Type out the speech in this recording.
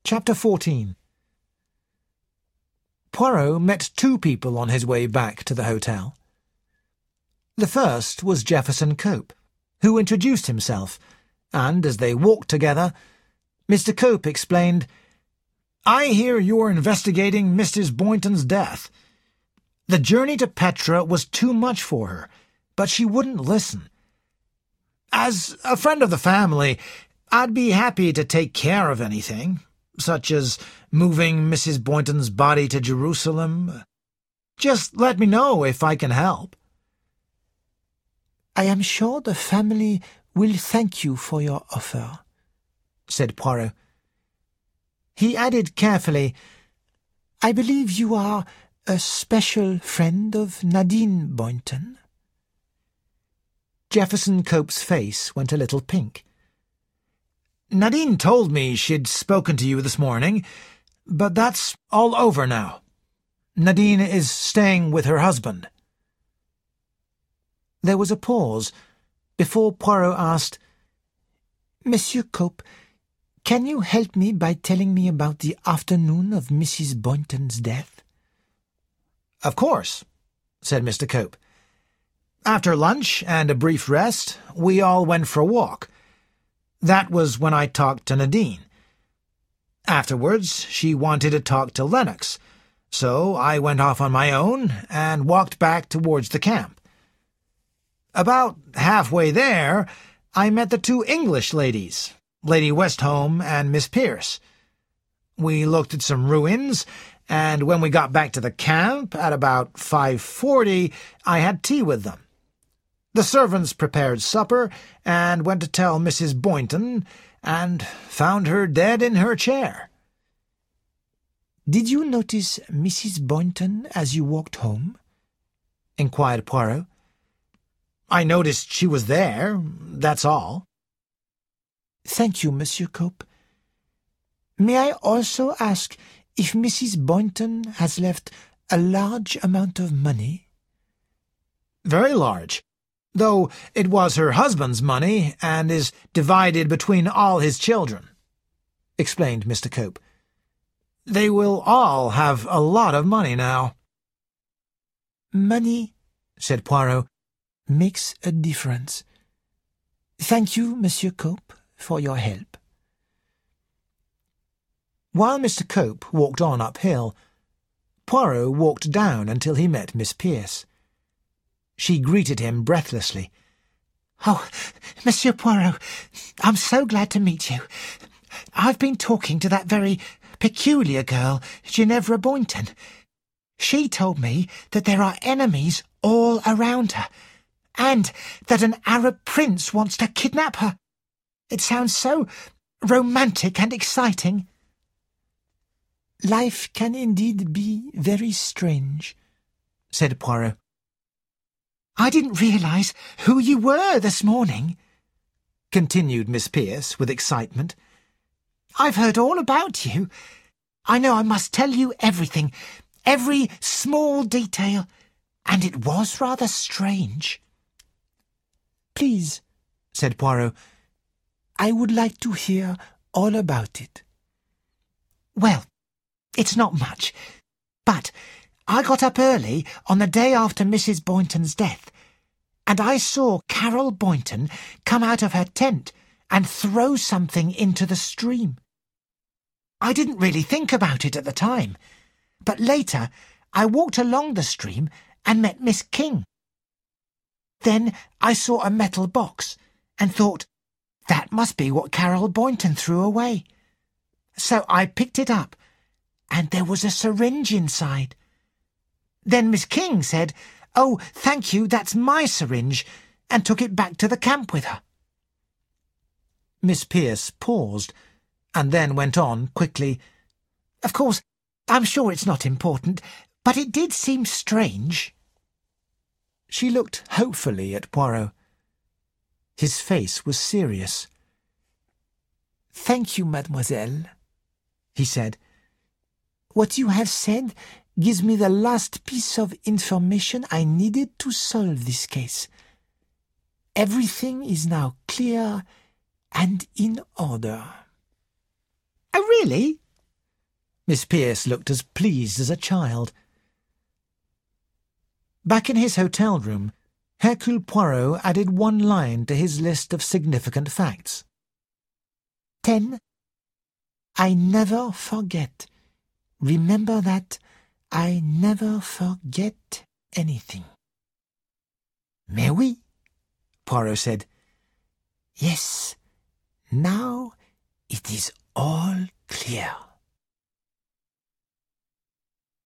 Chapter 14. Poirot met two people on his way back to the hotel. The first was Jefferson Cope, who introduced himself, and as they walked together, Mr. Cope explained, "I hear you're investigating Mrs. Boynton's death. The journey to Petra was too much for her, but she wouldn't listen. As a friend of the family, I'd be happy to take care of anything, such as moving Mrs. Boynton's body to Jerusalem. Just let me know if I can help." "I am sure the family will thank you for your offer," said Poirot. He added carefully, "I believe you are a special friend of Nadine Boynton." Jefferson Cope's face went a little pink. "Nadine told me she'd spoken to you this morning, but that's all over now. Nadine is staying with her husband." There was a pause before Poirot asked, "Monsieur Cope, can you help me by telling me about the afternoon of Mrs. Boynton's death?" "Of course," said Mr. Cope. "After lunch and a brief rest, we all went for a walk. That was when I talked to Nadine. Afterwards, she wanted to talk to Lennox, so I went off on my own and walked back towards the camp. About halfway there, I met the two English ladies, Lady Westholme and Miss Pearce. We looked at some ruins, and when we got back to the camp at about 5:40, I had tea with them. The servants prepared supper and went to tell Mrs. Boynton, and found her dead in her chair." "Did you notice Mrs. Boynton as you walked home?" inquired Poirot. "I noticed she was there, that's all." "Thank you, Monsieur Cope. May I also ask if Mrs. Boynton has left a large amount of money?" "Very large, though it was her husband's money and is divided between all his children," explained Mr. Cope. "They will all have a lot of money now." "Money," said Poirot, "makes a difference. Thank you, Monsieur Cope, for your help." While Mr. Cope walked on uphill, Poirot walked down until he met Miss Pearce. She greeted him breathlessly. "Oh, Monsieur Poirot, I'm so glad to meet you. I've been talking to that very peculiar girl, Ginevra Boynton. She told me that there are enemies all around her, and that an Arab prince wants to kidnap her. It sounds so romantic and exciting." "Life can indeed be very strange," said Poirot. "I didn't realize who you were this morning," continued Miss Pearce with excitement. "I've heard all about you. I know I must tell you everything, every small detail, and it was rather strange." "Please," said Poirot, "I would like to hear all about it." "Well, it's not much, but I got up early on the day after Mrs. Boynton's death, and I saw Carol Boynton come out of her tent and throw something into the stream. I didn't really think about it at the time, but later I walked along the stream and met Miss King. Then I saw a metal box and thought, that must be what Carol Boynton threw away. So I picked it up, and there was a syringe inside. Then Miss King said, 'Oh, thank you, that's my syringe,' and took it back to the camp with her." Miss Pearce paused, and then went on quickly. "Of course, I'm sure it's not important, but it did seem strange." She looked hopefully at Poirot. His face was serious. "Thank you, mademoiselle," he said. "What you have said gives me the last piece of information I needed to solve this case. Everything is now clear and in order." "Oh, really?" Miss Pearce looked as pleased as a child. Back in his hotel room, Hercule Poirot added one line to his list of significant facts. 10. I never forget. Remember that. I never forget anything. Mais oui, Poirot said. Yes, now it is all clear.